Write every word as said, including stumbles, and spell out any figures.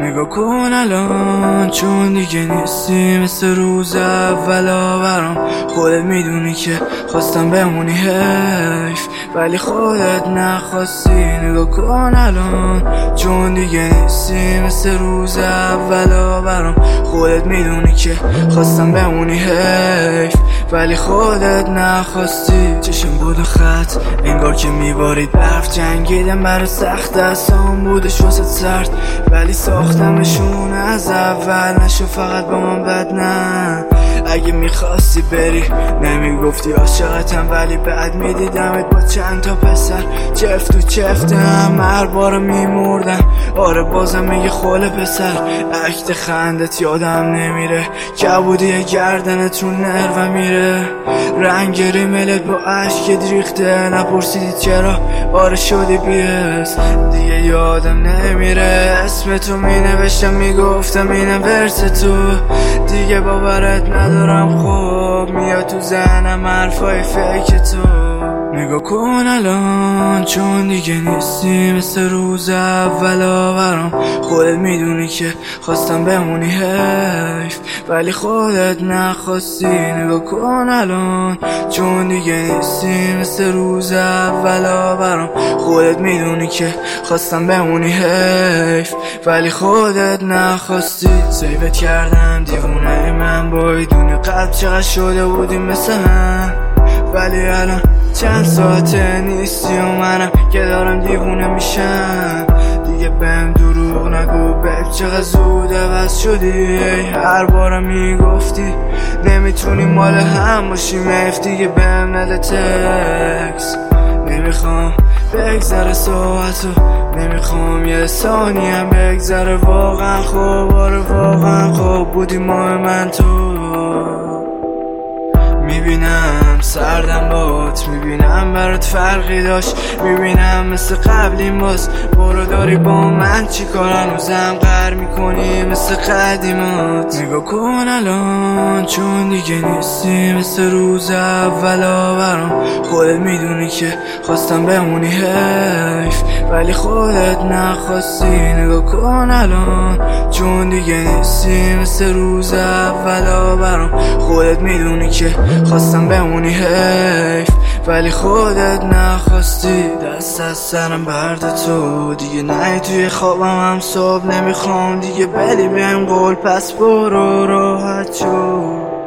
نگاه کن الان چون دیگه نیستی مثل روز اولا برام. خودت میدونی که خواستم بمونی حیف ولی خودت نخواستی. نگاه کن الان چون دیگه نیستی مثل روز اولا برام. خودت میدونی که خواستم بمونی حیف ولی خودت نخواستی. چشم بود و خط انگار که میبارید برف. جنگیدم برای سخت دستام بودش واسه سرد ولی ساختمشون از اول. نشو فقط با من بد نه. اگه میخواستی بری نمیگفتی عاشقتم ولی بعد میدیدمت با چند تا پسر. چفت تو چفتم هر بار میمردم. آره بازم میگه خاله پسر. عکت خندت یادم نمیره. کبودی گردنت رو نرو میره. رنگ ریملت با عشق ریخته. نپرسیدی چرا آره شدی بیس. دیگه یادم نمیره اسم تو می نوشتم میگفتم اینه ورس تو. دیگه باورت ندارم خوب میاد تو ذهنم حرفای فیک تو. نگاه کن الان چون دیگه نیستی مثل روز اولا برام. خودت میدونی که خواستم بمونی حیف ولی خودت نخواستی. نگاه کن الان چون دیگه نیستی مثل روز اولا برام. خودت میدونی که خواستم بمونی حیف ولی خودت نخواستی. سیوت کردم دیوونه من بایدون قلب چقدر شده بودیم مثل هم ولی الان چند ساعته نیستی و منم که دارم دیوونه میشم. دیگه بهم دروغ نگو بب چقدر زود عوض شدی. هر بارم میگفتی نمیتونی مال هم باشیم حیف دیگه بهم نده تکس. نمیخوام بگذره ساعتو نمیخوام یه ثانیم بگذره. واقعا خوب آره واقعا خوب بودی ماه من تو. میبینم سردم بات میبینم برات فرقی داشت. میبینم مثل قبلی باز برو داری با من چی کار. هنوزم قهر میکنی مثل قدیمات. نگاه کن الان چون دیگه نیستی مثل روز اولا برام. خودت میدونی که خواستم بمونی حیف ولی خودت نخواستی. نگاه کن الان چون دیگه نیستی مثل روز اولا برام. خودت میدونی که خواستم بمونی حیف ولی خودت نخواستی. دست از سرم برد تو دیگه نه توی خوابم هم صبح نمیخوام دیگه بدی بهم قول پس برو راحت شو.